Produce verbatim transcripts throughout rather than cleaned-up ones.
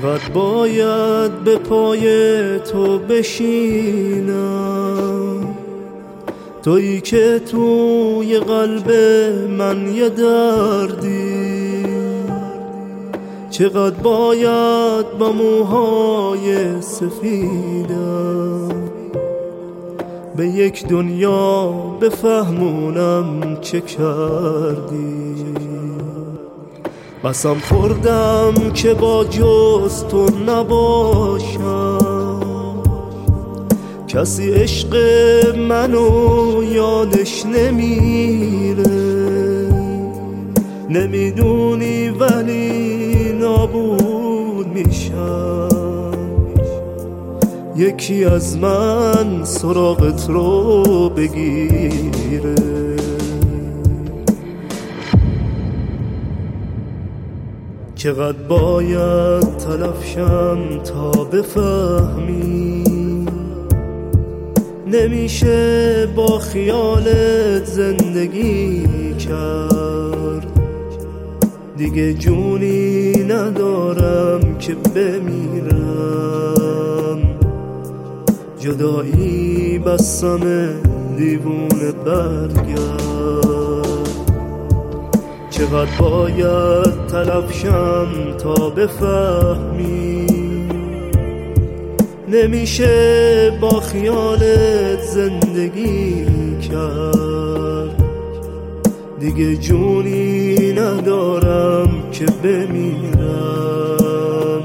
چقدر باید به پای تو بشینم، تویی که توی قلب من یه دردی. چقدر باید با موهای سفیدم به یک دنیا بفهمونم چه کردی. قسم خوردم که با جز تو نباشم، کسی عشق منو یادش نمیره. نمیدونی ولی نابود میشم، یکی از من سراغت رو بگیره. چقدر باید تلف شم تا بفهمی، نمیشه با خیالت زندگی کرد. دیگه جونی ندارم که بمیرم، جدایی بسم دیوونه برگرد. چقدر باید تلف شم تا بفهمی، نمیشه با خیالت زندگی کرد. دیگه جونی ندارم که بمیرم،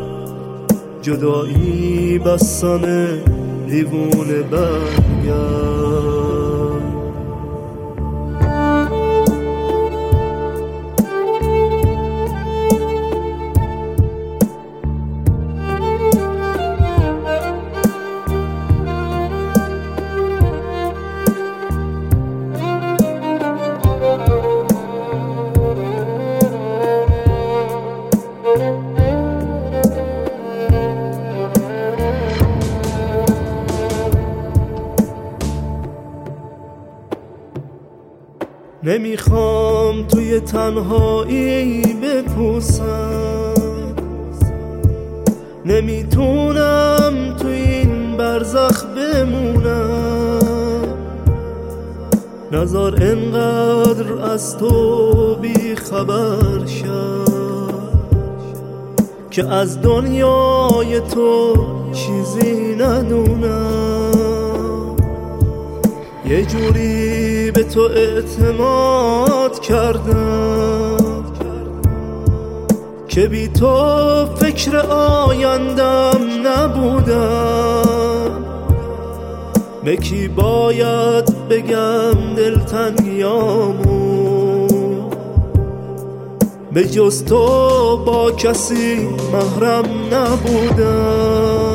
جدایی بسم دیوونه برگرد. نمیخوام توی تنهایی بپوسم، نمیتونم توی این برزخ بمونم. نذار انقدر از تو بی خبر شم که از دنیای تو چیزی ندونم. یه جوری به تو اعتماد کردم که بی تو فکر آیندم نبودم. به کی باید بگم دلتنگیامو، به جز تو با کسی محرم نبودم.